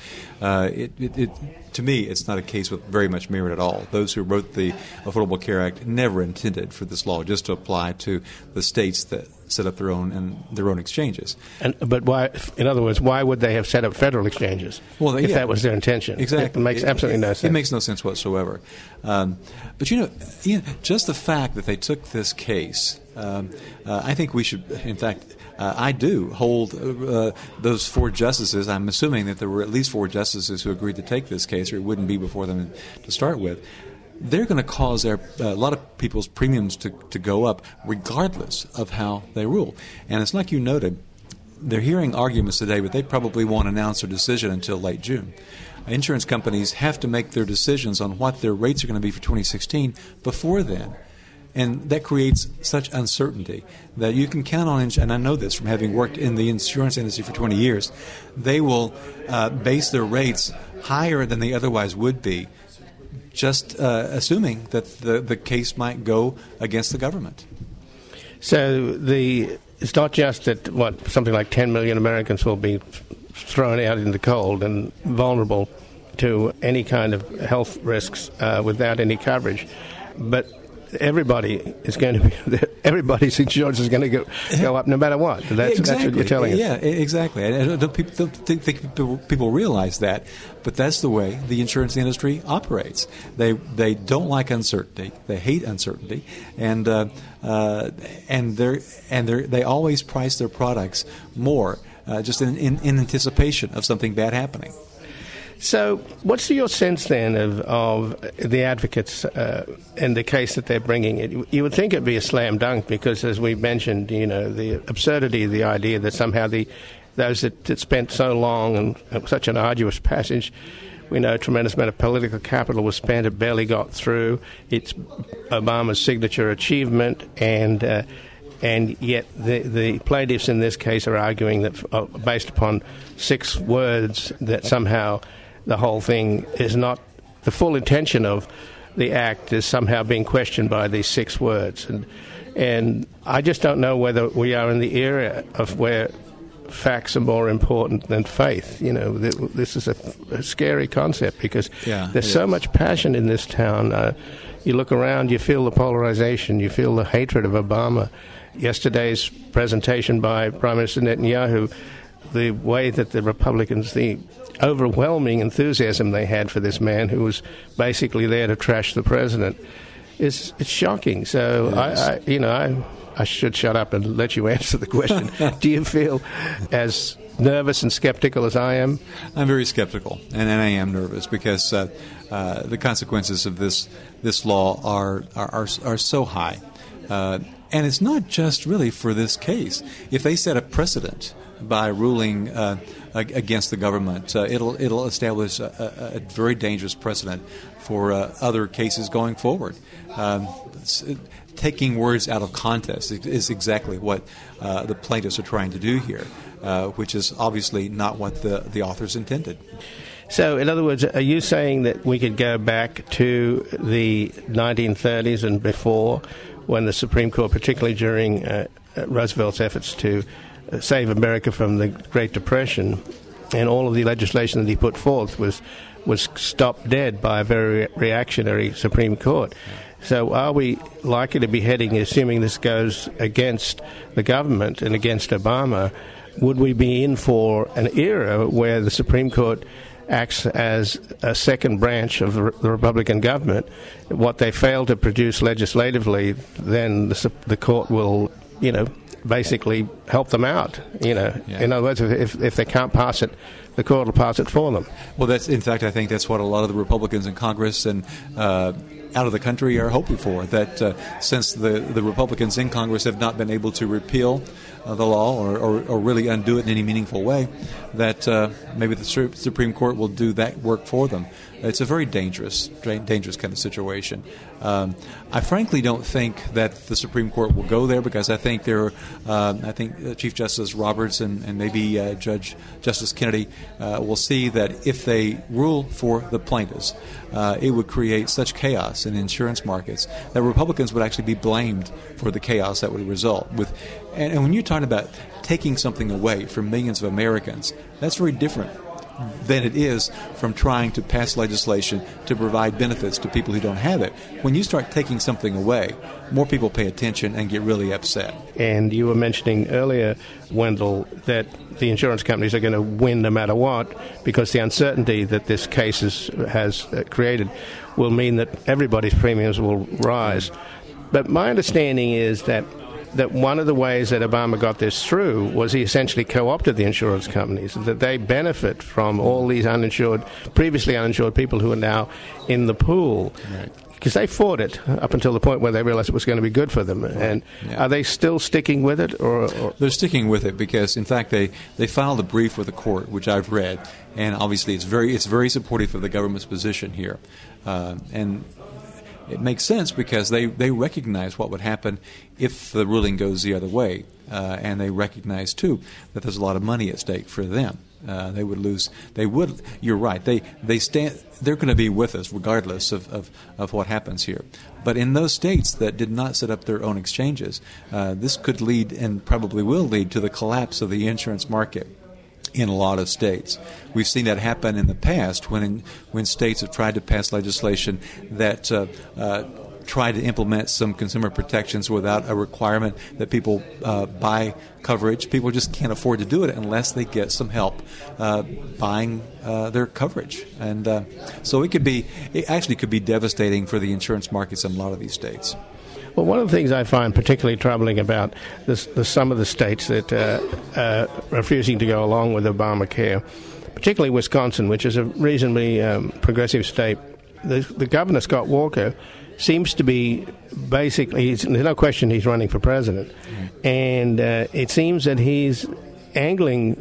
to me, it's not a case with very much merit at all. Those who wrote the Affordable Care Act never intended for this law just to apply to the states that set up their own exchanges. But why? In other words, why would they have set up federal exchanges? Well, if that was their intention, exactly, it makes absolutely no sense. It makes no sense whatsoever. But you know, Ian, just the fact that they took this case, I think we should. In fact, I do hold those four justices. I'm assuming that there were at least four justices who agreed to take this case, or it wouldn't be before them to start with. They're going to cause a lot of people's premiums to go up regardless of how they rule. And it's like you noted, they're hearing arguments today, but they probably won't announce their decision until late June. Insurance companies have to make their decisions on what their rates are going to be for 2016 before then. And that creates such uncertainty that you can count on, and I know this from having worked in the insurance industry for 20 years, they will base their rates higher than they otherwise would be, just assuming that the case might go against the government. So it's not just that something like 10 million Americans will be thrown out in the cold and vulnerable to any kind of health risks without any coverage, but everybody's insurance is going to go up no matter what. That's what you're telling us. Yeah, exactly. I don't think people realize that, but that's the way the insurance industry operates. They don't like uncertainty. They hate uncertainty, and they always price their products more just in anticipation of something bad happening. So what's your sense then of the advocates and the case that they're bringing? You would think it would be a slam dunk because, as we mentioned, you know, the absurdity of the idea that somehow those that spent so long and such an arduous passage, we know a tremendous amount of political capital was spent, it barely got through. It's Obama's signature achievement, and yet the plaintiffs in this case are arguing that based upon 6 words that somehow the whole thing is not the full intention of the act is somehow being questioned by these 6 words. And I just don't know whether we are in the era of where facts are more important than faith. You know, this is a scary concept because there's so much passion in this town. You look around, you feel the polarization, you feel the hatred of Obama. Yesterday's presentation by Prime Minister Netanyahu, the way that the Republicans, the overwhelming enthusiasm they had for this man who was basically there to trash the president, it's shocking. So I should shut up and let you answer the question. Do you feel as nervous and skeptical as I am? I'm very skeptical, and I am nervous because the consequences of this law are so high. And it's not just really for this case. If they set a precedent by ruling against the government, it'll establish a very dangerous precedent for other cases going forward. Taking words out of context is exactly what the plaintiffs are trying to do here, which is obviously not what the authors intended. So, in other words, are you saying that we could go back to the 1930s and before, when the Supreme Court, particularly during Roosevelt's efforts to save America from the Great Depression, and all of the legislation that he put forth was stopped dead by a very reactionary Supreme Court? So are we likely to be heading, assuming this goes against the government and against Obama, would we be in for an era where the Supreme Court acts as a second branch of the Republican government. What they fail to produce legislatively, then the court will, basically help them out. In other words, if they can't pass it, the court will pass it for them. Well, I think that's what a lot of the Republicans in Congress and out of the country are hoping for, that since the Republicans in Congress have not been able to repeal the law or really undo it in any meaningful way, that maybe the Supreme Court will do that work for them. It's a very dangerous kind of situation. I frankly don't think that the Supreme Court will go there, because I think Chief Justice Roberts and maybe Justice Kennedy will see that if they rule for the plaintiffs, it would create such chaos in insurance markets that Republicans would actually be blamed for the chaos that would result. And when you're talking about taking something away from millions of Americans, that's very different than it is from trying to pass legislation to provide benefits to people who don't have it. When you start taking something away, more people pay attention and get really upset. And you were mentioning earlier, Wendell, that the insurance companies are going to win no matter what, because the uncertainty that this case has created will mean that everybody's premiums will rise. But my understanding is that one of the ways that Obama got this through was he essentially co-opted the insurance companies, that they benefit from all these previously uninsured people who are now in the pool. Right. Because they fought it up until the point where they realized it was going to be good for them. And are they still sticking with it? Or They're sticking with it because, in fact, they filed a brief with the court, which I've read, and obviously it's very supportive of the government's position here. And it makes sense because they recognize what would happen if the ruling goes the other way, and they recognize too that there's a lot of money at stake for them. They would lose. You're right. They're going to be with us regardless of what happens here. But in those states that did not set up their own exchanges, this could lead, and probably will lead, to the collapse of the insurance market in a lot of states. We've seen that happen in the past when states have tried to pass legislation that try to implement some consumer protections without a requirement that people buy coverage. People just can't afford to do it unless they get some help buying their coverage. And so it actually could be devastating for the insurance markets in a lot of these states. Well, one of the things I find particularly troubling about some of the states that are refusing to go along with Obamacare, particularly Wisconsin, which is a reasonably progressive state, the governor, Scott Walker, seems to be basically, there's no question he's running for president. And it seems that he's angling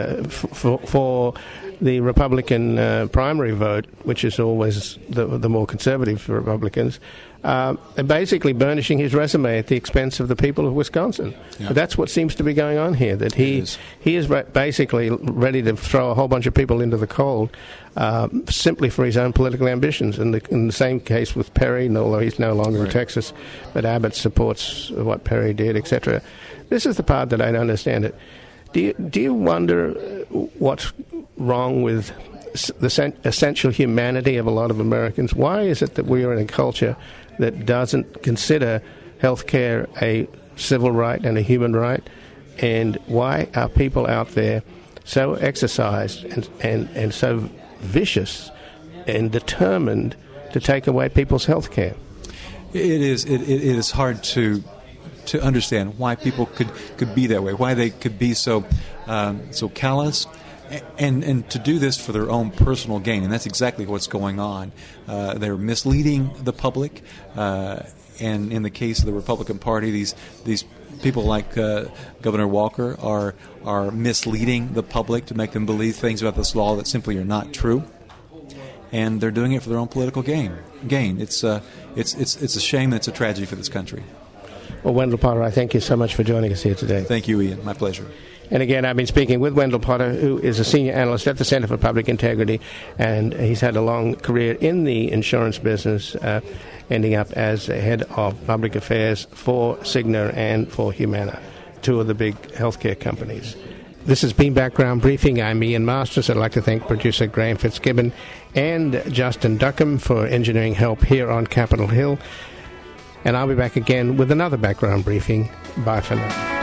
for the Republican primary vote, which is always the more conservative Republicans, basically burnishing his resume at the expense of the people of Wisconsin. Yeah. That's what seems to be going on here, that he is basically ready to throw a whole bunch of people into the cold simply for his own political ambitions. In the same case with Perry, although he's no longer in Texas, but Abbott supports what Perry did, etc. This is the part that I don't understand it. Do you wonder what's wrong with the essential humanity of a lot of Americans? Why is it that we are in a culture that doesn't consider health care a civil right and a human right? And why are people out there so exercised and so vicious and determined to take away people's health care? It is hard to understand why people could be that way, why they could be so callous, and to do this for their own personal gain. And that's exactly what's going on. They're misleading the public, and in the case of the Republican Party, these people like Governor Walker are misleading the public to make them believe things about this law that simply are not true. And they're doing it for their own political gain. It's a shame, and it's a tragedy for this country. Well, Wendell Potter, I thank you so much for joining us here today. Thank you, Ian. My pleasure. And again, I've been speaking with Wendell Potter, who is a senior analyst at the Center for Public Integrity, and he's had a long career in the insurance business, ending up as the head of public affairs for Cigna and for Humana, two of the big healthcare companies. This has been Background Briefing. I'm Ian Masters. I'd like to thank producer Graham Fitzgibbon and Justin Duckham for engineering help here on Capitol Hill. And I'll be back again with another Background Briefing. Bye for now.